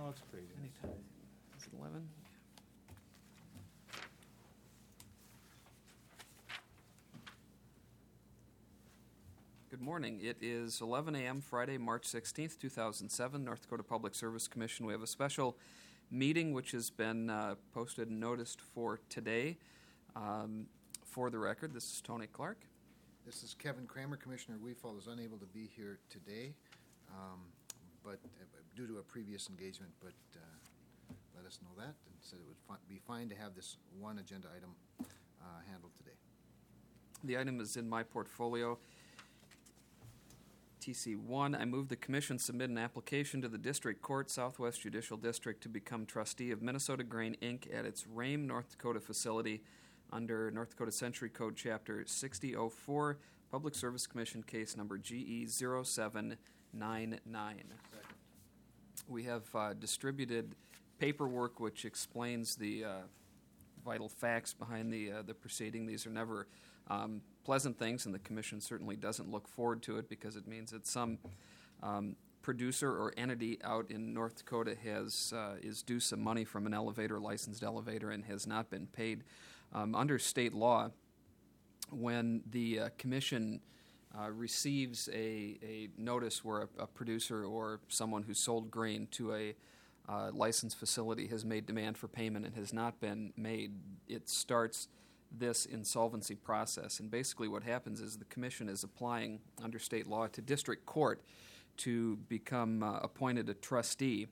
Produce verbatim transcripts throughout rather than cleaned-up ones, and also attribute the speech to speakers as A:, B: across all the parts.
A: Oh, it's crazy.
B: Anytime. Is it eleven? Good morning. It is eleven a.m. Friday, March sixteenth, two thousand seven, North Dakota Public Service Commission. We have a special meeting which has been uh, posted and noticed for today. Um, for the record, this is Tony Clark.
C: This is Kevin Kramer. Commissioner Weefall is unable to be here today, um, but uh, due to a previous engagement, but uh, let us know that and said it would fi- be fine to have this one agenda item uh, handled today.
B: The item is in my portfolio. T C one, I move the Commission submit an application to the District Court, Southwest Judicial District, to become trustee of Minnesota Grain, Incorporated at its Rame, North Dakota facility under North Dakota Century Code Chapter sixty oh four, Public Service Commission case number G E zero seven nine nine.
C: Second.
B: We have uh, distributed paperwork which explains the uh, vital facts behind the uh, the proceeding. These are never um, pleasant things, and the Commission certainly doesn't look forward to it because it means that some um, producer or entity out in North Dakota has uh, is due some money from an elevator, licensed elevator, and has not been paid. Um, under state law, when the uh, Commission uh, receives a, a notice where a, a producer or someone who sold grain to a uh, licensed facility has made demand for payment and has not been made, it starts this insolvency process. And basically what happens is the Commission is applying under state law to district court to become uh, appointed a trustee.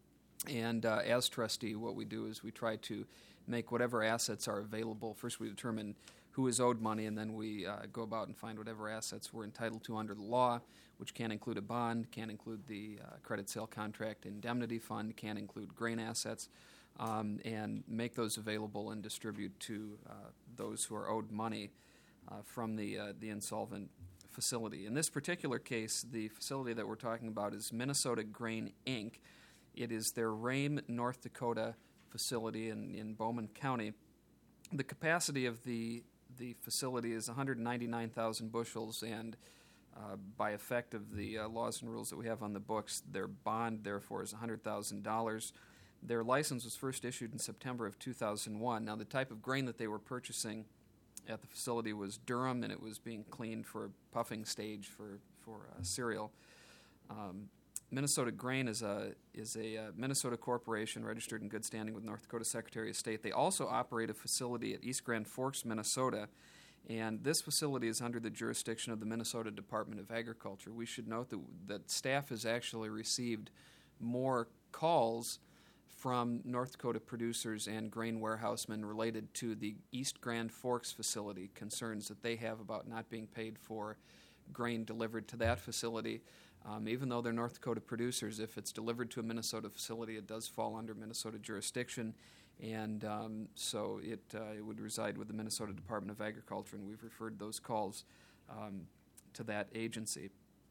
B: And uh, as trustee, what we do is we try to make whatever assets are available. First we determine who is owed money, and then we uh, go about and find whatever assets we're entitled to under the law, which can include a bond, can include the uh, credit sale contract indemnity fund, can include grain assets, um, and make those available and distribute to uh, those who are owed money uh, from the, uh, the insolvent facility. In this particular case, the facility that we're talking about is Minnesota Grain, Incorporated. It is their Rame, North Dakota facility in, in Bowman County. The capacity of the the facility is one hundred ninety-nine thousand bushels, and uh, by effect of the uh, laws and rules that we have on the books, their bond, therefore, is one hundred thousand dollars. Their license was first issued in September of two thousand one. Now, the type of grain that they were purchasing at the facility was durum, and it was being cleaned for a puffing stage for, for uh, cereal. Um, Minnesota Grain is a is a uh, Minnesota corporation registered in good standing with North Dakota Secretary of State. They also operate a facility at East Grand Forks, Minnesota, and this facility is under the jurisdiction of the Minnesota Department of Agriculture. We should note that, that staff has actually received more calls from North Dakota producers and grain warehousemen related to the East Grand Forks facility, concerns that they have about not being paid for grain delivered to that facility. Um, even though they're North Dakota producers, if it's delivered to a Minnesota facility, it does fall under Minnesota jurisdiction, and um, so it, uh, it would reside with the Minnesota Department of Agriculture, and we've referred those calls um, to that agency.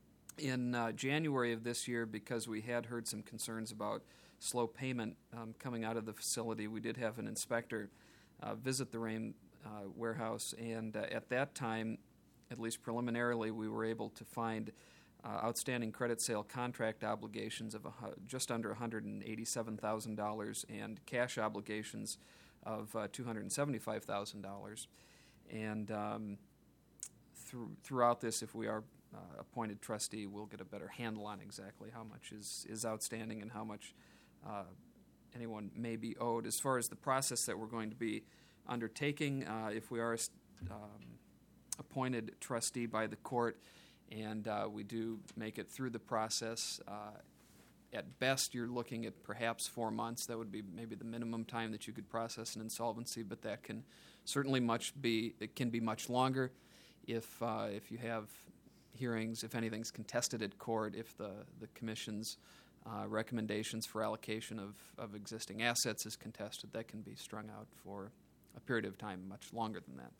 B: In uh, January of this year, because we had heard some concerns about slow payment um, coming out of the facility, we did have an inspector uh, visit the Rame uh, warehouse, and uh, at that time, at least preliminarily, we were able to find Uh, outstanding credit sale contract obligations of a, just under one hundred eighty-seven thousand dollars and cash obligations of uh, two hundred seventy-five thousand dollars. And um, through, throughout this, if we are uh, appointed trustee, we'll get a better handle on exactly how much is, is outstanding and how much uh, anyone may be owed. As far as the process that we're going to be undertaking, uh, if we are um, appointed trustee by the court, and uh, we do make it through the process. Uh, at best, you're looking at perhaps four months. That would be maybe the minimum time that you could process an insolvency, but that can certainly much be, it can be much longer if uh, if you have hearings, if anything's contested at court, if the, the Commission's uh, recommendations for allocation of, of existing assets is contested, that can be strung out for a period of time much longer than that.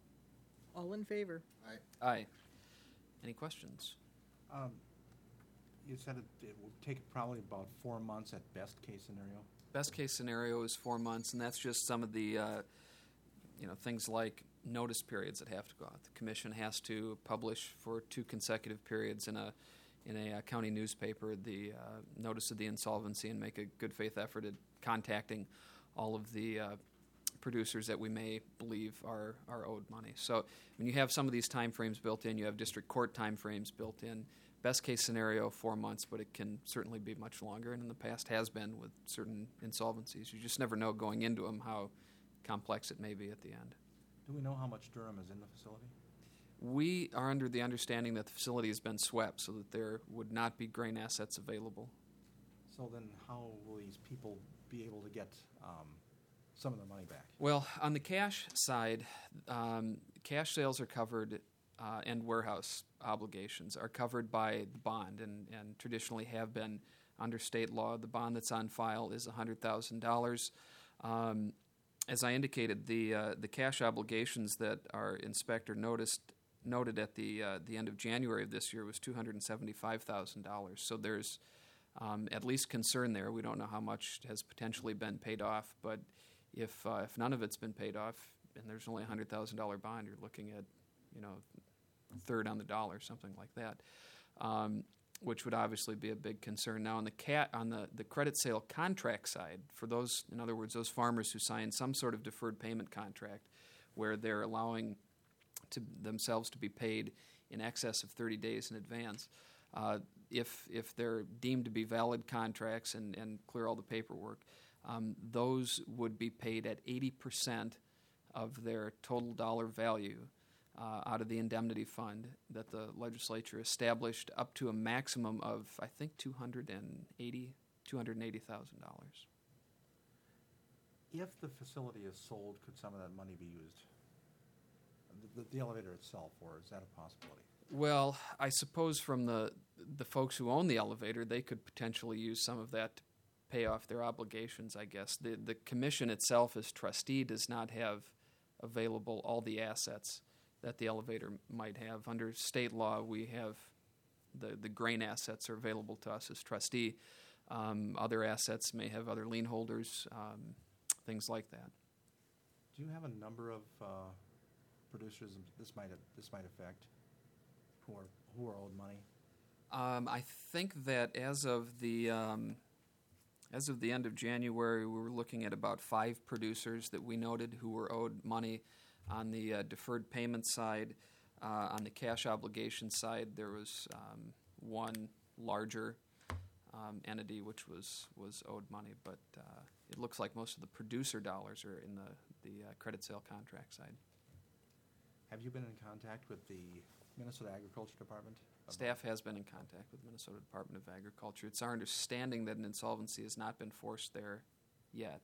D: All in favor?
C: Aye.
B: Aye. Any questions?
A: Um, you said it, it would take probably about four months at best case scenario.
B: Best case scenario is four months, and that's just some of the, uh, you know, things like notice periods that have to go out. The Commission has to publish for two consecutive periods in a in a uh, county newspaper the uh, notice of the insolvency and make a good faith effort at contacting all of the uh, producers that we may believe are, are owed money. So when you have some of these timeframes built in, you have district court timeframes built in. Best case scenario, four months, but it can certainly be much longer, and in the past has been with certain insolvencies. You just never know going into them how complex it may be at the end.
A: Do we know how much Durham is in the facility?
B: We are under the understanding that the facility has been swept so that there would not be grain assets available.
A: So then how will these people be able to get um, some of their money back?
B: Well, on the cash side, um, cash sales are covered uh, and warehouse obligations are covered by the bond and, and traditionally have been under state law. The bond that's on file is one hundred thousand dollars. Um, as I indicated, the uh, the cash obligations that our inspector noticed noted at the uh, the end of January of this year was two hundred seventy-five thousand dollars. So there's um, at least concern there. We don't know how much has potentially been paid off, but if uh, if none of it's been paid off and there's only a one hundred thousand dollars bond, you're looking at, you know, third on the dollar, something like that, um, which would obviously be a big concern. Now, on the cat on the, the credit sale contract side, for those, in other words, those farmers who sign some sort of deferred payment contract where they're allowing to themselves to be paid in excess of thirty days in advance, uh, if if they're deemed to be valid contracts and, and clear all the paperwork, um, those would be paid at eighty percent of their total dollar value Uh, out of the indemnity fund that the legislature established, up to a maximum of, I think, two hundred eighty thousand dollars.
A: If the facility is sold, could some of that money be used? The, the, the elevator itself, or is that a possibility?
B: Well, I suppose from the the folks who own the elevator, they could potentially use some of that to pay off their obligations, I guess. The, the commission itself as trustee does not have available all the assets that the elevator might have. Under state law, we have the, the grain assets are available to us as trustee. Um, other assets may have other lien holders, um, things like that.
A: Do you have a number of uh, producers this might this might affect who are who are owed money?
B: Um, I think that as of the um, as of the end of January, we were looking at about five producers that we noted who were owed money. On the uh, deferred payment side, uh, on the cash obligation side, there was um, one larger um, entity which was, was owed money, but uh, it looks like most of the producer dollars are in the, the uh, credit sale contract side.
A: Have you been in contact with the Minnesota Agriculture Department?
B: Staff has been in contact with Minnesota Department of Agriculture. It's our understanding that an insolvency has not been forced there yet.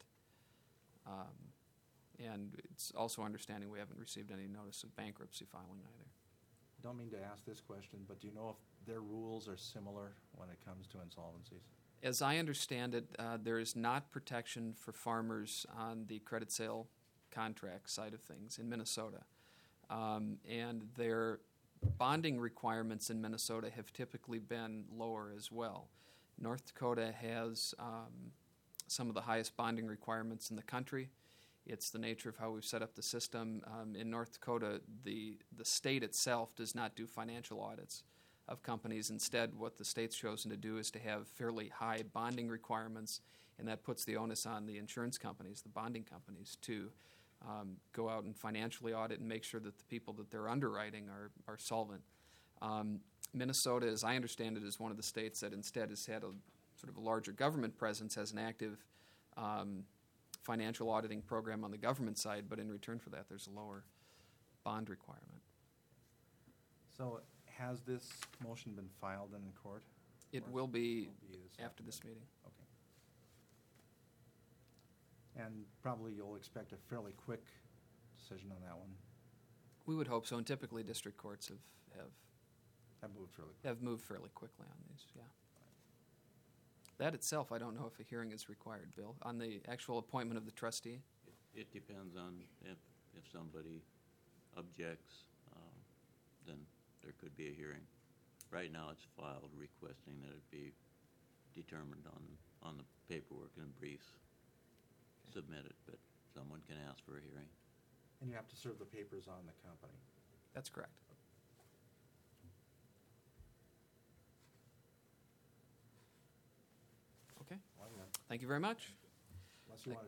B: Um, And it's also understanding we haven't received any notice of bankruptcy filing either.
A: Don't mean to ask this question, but do you know if their rules are similar when it comes to insolvencies?
B: As I understand it, uh, there is not protection for farmers on the credit sale contract side of things in Minnesota. Um, and their bonding requirements in Minnesota have typically been lower as well. North Dakota has um, some of the highest bonding requirements in the country. It's the nature of how we've set up the system. Um, in North Dakota, the, the state itself does not do financial audits of companies. Instead, what the state's chosen to do is to have fairly high bonding requirements, and that puts the onus on the insurance companies, the bonding companies, to um, go out and financially audit and make sure that the people that they're underwriting are, are solvent. Um, Minnesota, as I understand it, is one of the states that instead has had a sort of a larger government presence, has an active um, financial auditing program on the government side, but in return for that, there's a lower bond requirement.
A: So has this motion been filed in the court?
B: It
A: Or
B: will be
A: will be this
B: after this
A: afternoon?
B: meeting.
A: Okay. And probably you'll expect a fairly quick decision on that one.
B: We would hope so, and typically district courts have, have,
A: That moved fairly quick.
B: have moved fairly quickly on these, yeah. That itself, I don't know if a hearing is required, Bill, on the actual appointment of the trustee.
E: It, it depends on if, if somebody objects, um, then there could be a hearing. Right now, it's filed requesting that it be determined on, on the paperwork and briefs submitted, but someone can ask for a hearing.
A: And you have to serve the papers on the company.
B: That's correct. Thank you very much.
A: Unless you want to